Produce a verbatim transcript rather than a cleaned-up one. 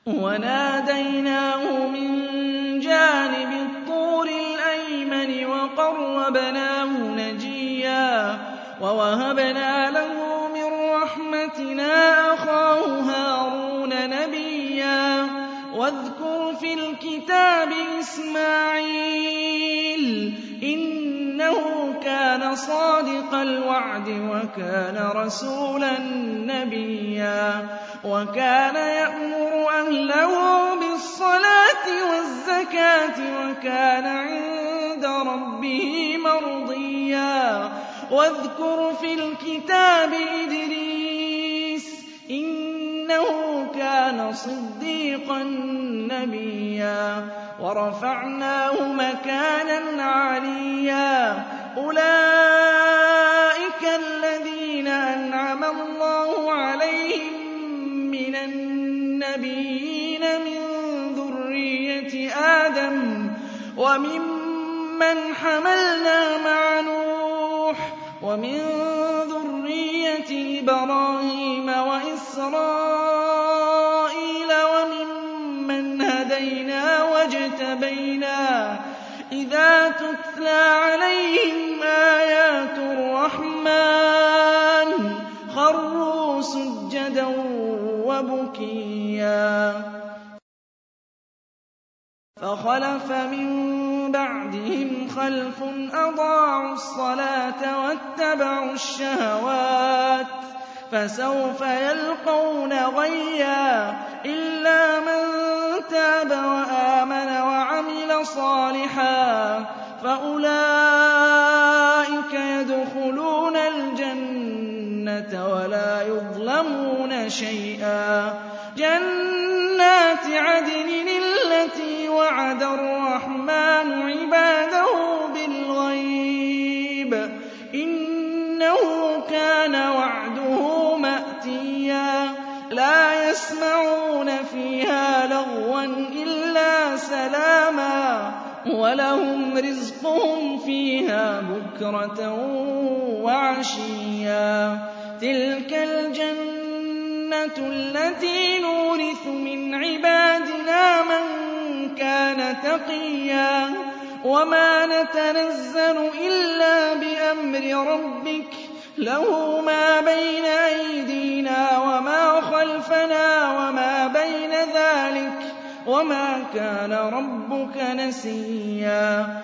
وَنَادَيْنَاهُ مِن جَانِبِ الطُّورِ الْأَيْمَنِ وَقَرَّبْنَاهُ نَجِيًّا وَوَهَبْنَا لَهُ مِن رَّحْمَتِنَا أَخَاهُ هَارُونَ نَبِيًّا وَاذْكُرْ فِي الْكِتَابِ إِسْمَاعِيلَ إِنَّهُ كَانَ صَادِقَ الْوَعْدِ وَكَانَ رَسُولًا نَّبِيًّا وَكَانَ يَأْمُرُ أَهْلَهُ بِالصَّلَاةِ وَالزَّكَاةِ وَكَانَ عِندَ رَبِّهِ مَرْضِيًّا وَاذْكُرْ فِي الْكِتَابِ إِدْرِيسَ إِنَّهُ كَانَ صِدِّيقًا نَّبِيًّا وَرَفَعْنَاهُ مَكَانًا عَلِيًّا أُولَٰئِكَ الَّذِينَ أَنْعَمَ اللَّهُ عَلَيْهِم مِّنَ النَّبِيِّينَ مِن ذُرِّيَّةِ آدَمَ وَمِمَّنْ حَمَلْنَا مَعَ نُوحٍ وَمِن ذُرِّيَّةِ إِبْرَاهِيمَ وَإِسْرَائِيلَ وَمِمَّنْ هَدَيْنَا وَاجْتَبَيْنَا إِذَا تُتْلَىٰ عَلَيْهِمْ آيَاتُ الرَّحْمَٰنِ خَرُّوا سُجَّدًا وَبُكِيًّا فَخَلَفَ مِن بَعْدِهِمْ خَلْفٌ أَضَاعُوا الصَّلَاةَ وَاتَّبَعُوا الشَّهَوَاتِ فَسَوْفَ يَلْقَوْنَ غَيًّا إِلَّا مَن تَابَ وَآمَنَ وَعَمِلَ صَالِحًا فَأُولَٰئِكَ يَدْخُلُونَ الْجَنَّةَ وَلَا يُظْلَمُونَ شَيْئًا جَنَّاتِ عَدْنٍ الَّتِي وَعَدَ الرَّحْمَٰنُ عِبَادَهُ بِالْغَيْبِ ۚ إِنَّهُ كَانَ وَعْدُهُ مَأْتِيًّا لَّا يَسْمَعُونَ فِيهَا لَغْوًا إِلَّا سَلَامًا وَلَهُمْ رِزْقُهُمْ فِيهَا بُكْرَةً وَعَشِيًّا تِلْكَ الْجَنَّةُ الَّتِي نُورِثُ مِنْ عِبَادِنَا مَن كَانَ تَقِيًّا وَمَا نَتَنَزَّلُ إِلَّا بِأَمْرِ رَبِّكَ لَهُ مَا بَيْنَ أَيْدِينَا وَمَا خَلْفَنَا وَمَا بَيْنَ ذَٰلِكَ وَمَا كَانَ رَبُّكَ نَسِيًّا